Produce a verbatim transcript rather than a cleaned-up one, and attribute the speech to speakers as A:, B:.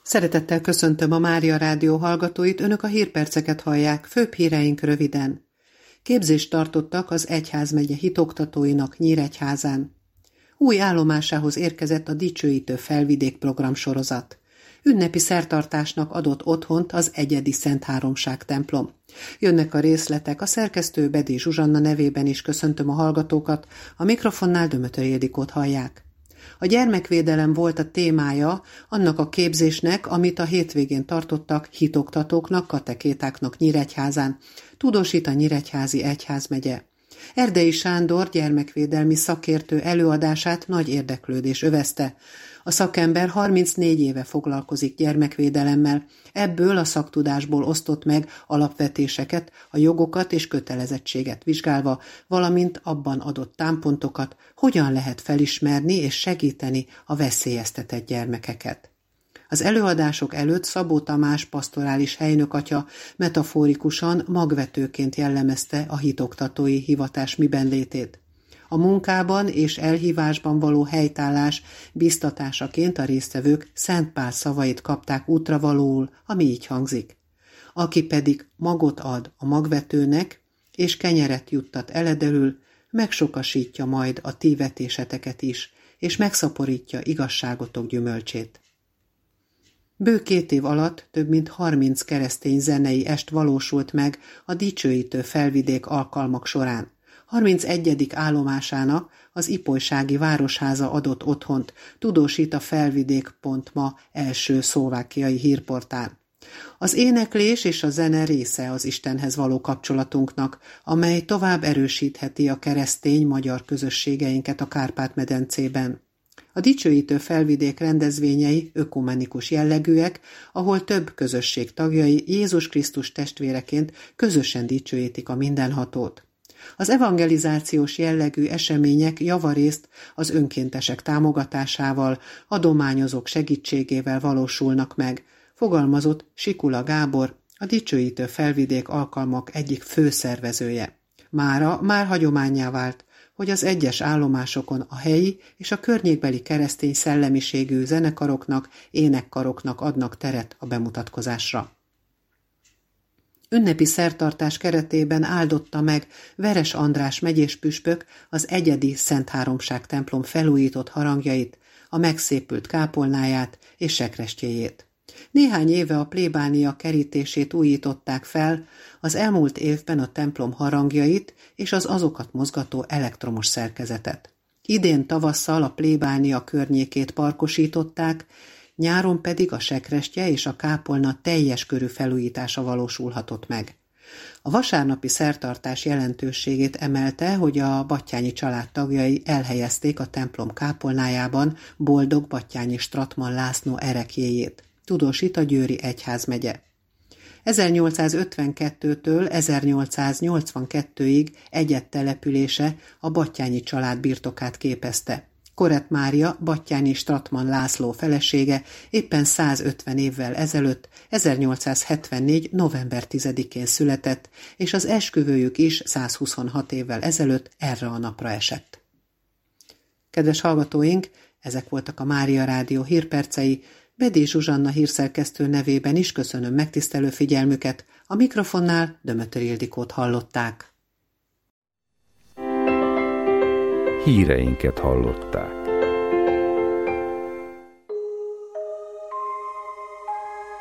A: Szeretettel köszöntöm a Mária Rádió hallgatóit, önök a hírperceket hallják, főbb híreink röviden. Képzést tartottak az egyházmegye hitoktatóinak Nyíregyházán. Új állomásához érkezett a Dicsőítő Felvidék programsorozat. Ünnepi szertartásnak adott otthont az Egyedi Szentháromság templom. Jönnek a részletek, a szerkesztő Bedé Zsuzsanna nevében is köszöntöm a hallgatókat, a mikrofonnál Dömötöri Ildikót hallják. A gyermekvédelem volt a témája annak a képzésnek, amit a hétvégén tartottak hitoktatóknak, katekétáknak Nyíregyházán, tudósít a Nyíregyházi Egyházmegye. Erdei Sándor gyermekvédelmi szakértő előadását nagy érdeklődés övezte. A szakember harmincnégy éve foglalkozik gyermekvédelemmel, ebből a szaktudásból osztott meg alapvetéseket, a jogokat és kötelezettséget vizsgálva, valamint abban adott támpontokat, hogyan lehet felismerni és segíteni a veszélyeztetett gyermekeket. Az előadások előtt Szabó Tamás pastorális helynökatya metaforikusan magvetőként jellemezte a hitoktatói hivatás miben létét. A munkában és elhívásban való helytállás biztatásaként a résztvevők Szent Pál szavait kapták útravalóul, ami így hangzik. Aki pedig magot ad a magvetőnek, és kenyeret juttat eledelül, megsokasítja majd a ti vetéseteket is, és megszaporítja igazságotok gyümölcsét. Bő két év alatt több mint harminc keresztény zenei est valósult meg a Dicsőítő Felvidék alkalmak során. harmincegyedik állomásának az Ipolysági Városháza adott otthont, tudósít a felvidék pont ma első szlovákiai hírportál. Az éneklés és a zene része az Istenhez való kapcsolatunknak, amely tovább erősítheti a keresztény magyar közösségeinket a Kárpát-medencében. A Dicsőítő Felvidék rendezvényei ökumenikus jellegűek, ahol több közösség tagjai Jézus Krisztus testvéreként közösen dicsőítik a mindenhatót. Az evangelizációs jellegű események javarészt az önkéntesek támogatásával, adományozók segítségével valósulnak meg, fogalmazott Sikula Gábor, a Dicsőítő Felvidék alkalmak egyik főszervezője. Mára már hagyománnyá vált, hogy az egyes állomásokon a helyi és a környékbeli keresztény szellemiségű zenekaroknak, énekkaroknak adnak teret a bemutatkozásra. Ünnepi szertartás keretében áldotta meg Veres András megyés püspök az Egyedi Szentháromság templom felújított harangjait, a megszépült kápolnáját és sekrestjéjét. Néhány éve a plébánia kerítését újították fel, az elmúlt évben a templom harangjait és az azokat mozgató elektromos szerkezetet. Idén tavasszal a plébánia környékét parkosították, nyáron pedig a sekrestje és a kápolna teljes körű felújítása valósulhatott meg. A vasárnapi szertartás jelentőségét emelte, hogy a Battyányi család tagjai elhelyezték a templom kápolnájában Boldog Battyányi Stratman László ereklyéjét, tudósít a Győri Egyházmegye. ezernyolcszázötvenkettőtől ezernyolcszáznyolcvankettőig Egyed települése a Battyányi család birtokát képezte. Korett Mária, Battyányi Stratman László felesége éppen százötven évvel ezelőtt, ezernyolcszázhetvennégy. november tizedikén született, és az esküvőjük is százhuszonhat évvel ezelőtt erre a napra esett. Kedves hallgatóink, ezek voltak a Mária Rádió hírpercei. Bedé Zsuzsanna hírszerkesztő nevében is köszönöm megtisztelő figyelmüket, a mikrofonnál Dömötöri Ildikót hallották.
B: Híreinket hallották.